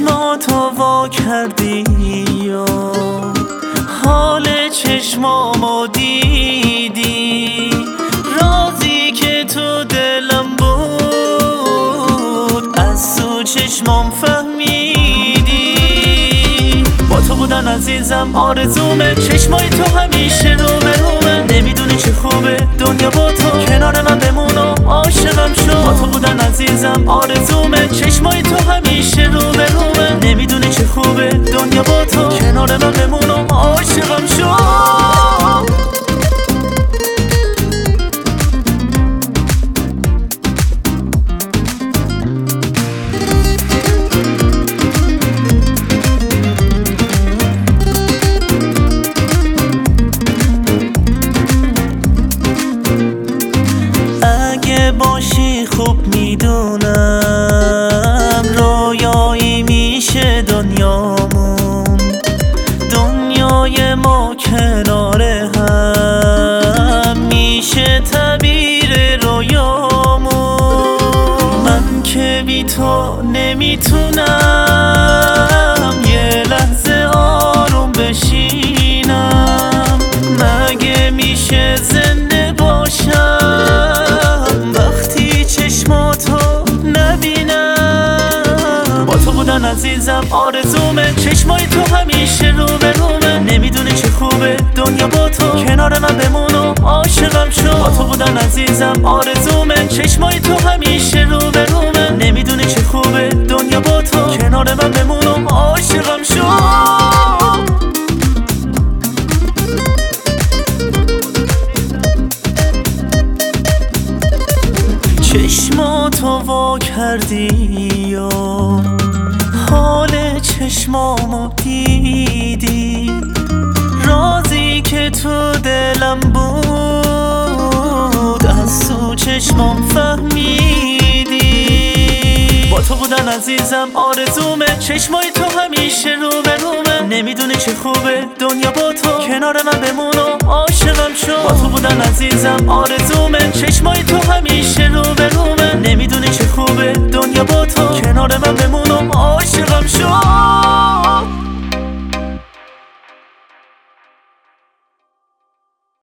چشماتو وا کردی و حال چشمامو دیدی، رازی که تو دلم بود از تو چشمام فهمیدی. با تو بودن عزیزم آرزومه، چشمای تو همیشه رو به رومه. نمیدونی چه خوبه دنیا با تو، کنار من بمون و عاشقم شو. با تو بودن عزیزم آرزومه، چشمای تو همیشه رو به رومه. نمیدونی چه خوبه دنیا با تو، کنار من بمون و عاشقم شو. باشی خوب میدونم رویایی میشه دنیامون، دنیای ما کنار هم میشه تعبیر رویامون. من که بی تو نمیتونم یه لحظه آروم بشینم، مگه میشه زنده باشم وقتی چشماتو نبینم. با تو بودن عزیزم آرزومه، چشمای تو همیشه رو به رومه. نمیدونی چه خوبه دنیا با تو، کنار من بمون و عاشقم شو. با تو بودن عزیزم آرزومه، چشمای تو همیشه رو به رومه. نمیدونی چه خوبه دنیا با تو، کنار من بمون و عاشقم شو. چشماتو وا کردی و حال چشمامو دیدی، رازی که تو دلم بود از تو چشمام فهمیدی. با تو بودن عزیزم آرزومه، چشمای تو همیشه رو به رومه. نمیدونی چه خوبه دنیا با تو، کنار من بمون و عاشقم شو. با تو بودن عزیزم آرزومه، چشمای تو همیشه رو به رومه. نمیدونی چه خوبه دنیا با تو، کنار من بمون و عاشقم شو.